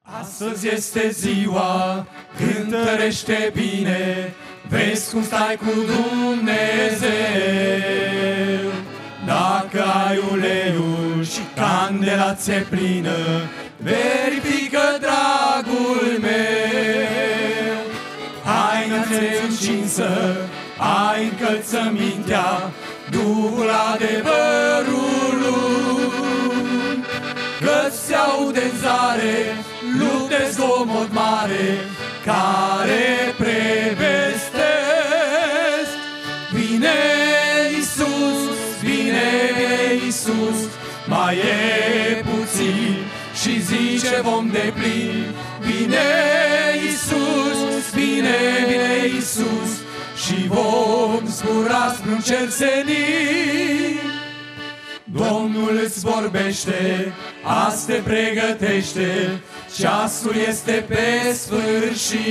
Astăzi este ziua, cântărește bine, vezi cum stai cu Dumnezeu. Dacă ai uleiul și candela ți-e plină, verifică, dragul meu. Haina ți-e încinsă, ai încălțămintea, Duhul adevărului. Că se aude în zare, lupte, zgomot mare, care prevestesc. Vine Iisus, vine Iisus, mai e puțin și zice vom deplini. Vine Iisus, vine Iisus și vom zbura spre un cer senin. Domnul îți vorbește, azi te pregătește, ceasul este pe sfârșit.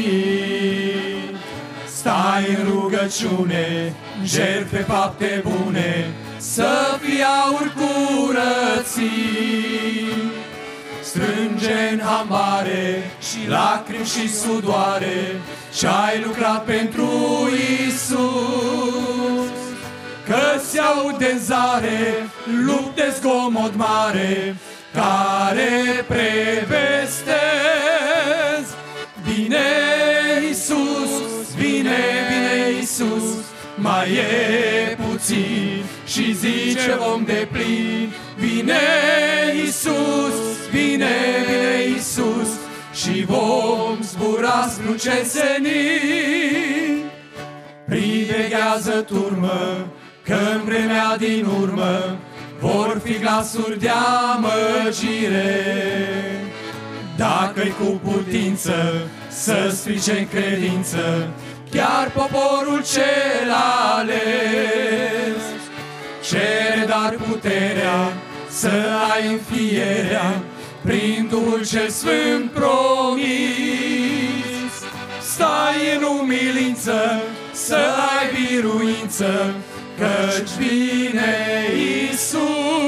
Stai în rugăciune, jertfe fapte bune, să fii aur curățit. Strânge în hamare și lacrimi și sudoare, ce-ai lucrat pentru Iisus. Că se aude în zare, lupte, zgomot mare, care prevestesc. Vine Iisus, vine Iisus, mai e puțin și zice vom deplini. Vine Iisus, vine Iisus și vom zbura spre un cer senin. Priveghează turmă, că-n vremea din urmă vor fi glasuri de amăgire. Dacă-i cu putință să strice în credință chiar poporul cel ales, cere dar puterea să ai înfierea prin Duhul cel Sfânt promis. Stai în umilință să ai biruință, căci vine Iisus,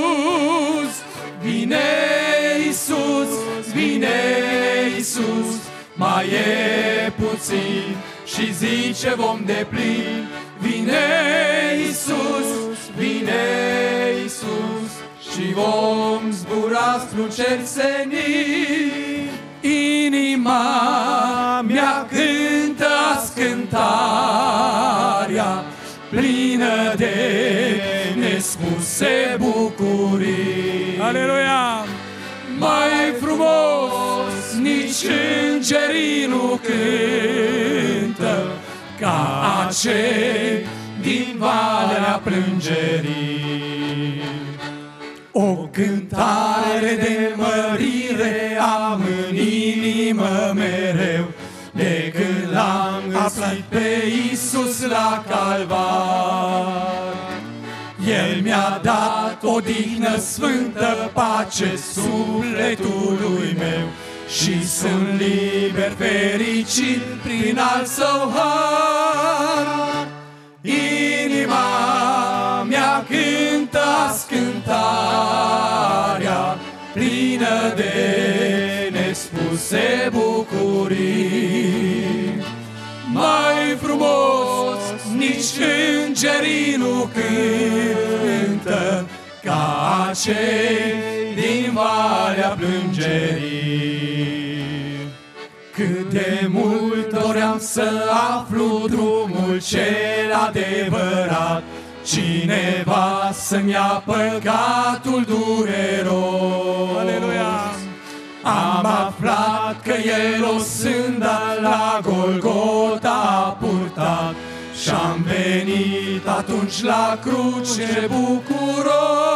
vine Iisus, vine Iisus, mai e puțin și zice vom deplini. Vine Iisus, vine Iisus și vom zbura spre un cer senin. Inima mea cântă azi cântarea, plină de nespuse bucurii. Aleluia! Mai frumos nici îngerii nu cântă ca acei din valea plângerii. O cântare de mărire am în inimă mereu, de când l-am găsit pe Iisus la calvar. El mi-a dat odihnă sfântă, pace sufletului meu și sunt liber, fericit prin al său har. Inima mea cântă azi cântarea, plină de nespuse bucurii. Mai frumos nici îngerii nu cântă ca acei din valea plângerii. Cât de mult doream să aflu drumul cel adevărat, cineva să-mi ia păcatul dureros. Aleluia! Am aflat că El o sânda la Golgota a purtat și-am venit atunci la cruce bucuros.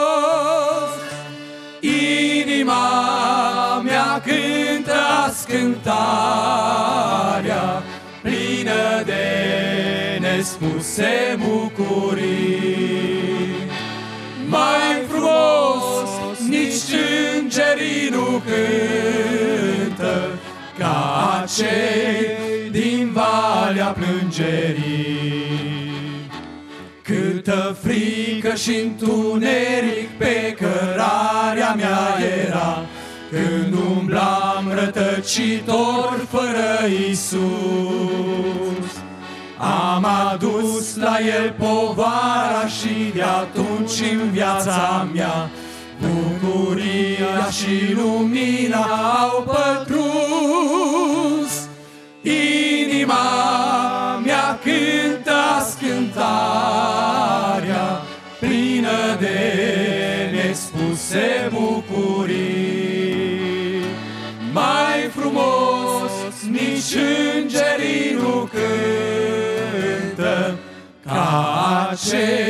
Inima mea cântă azi cântarea, plină de nespuse bucurii. Mai frumos nici îngerii nu cântă ca acei din valea plângerii. Câtă frică și întuneric pe cărarea mea era, când umblam rătăcitor fără Iisus. Am adus la El povara și de atunci în viața mea bucuria și lumina au pătruns. Inima mea cântă cântarea plină de nespuse bucurii. Mai frumos nici îngerii nu cântă ca acest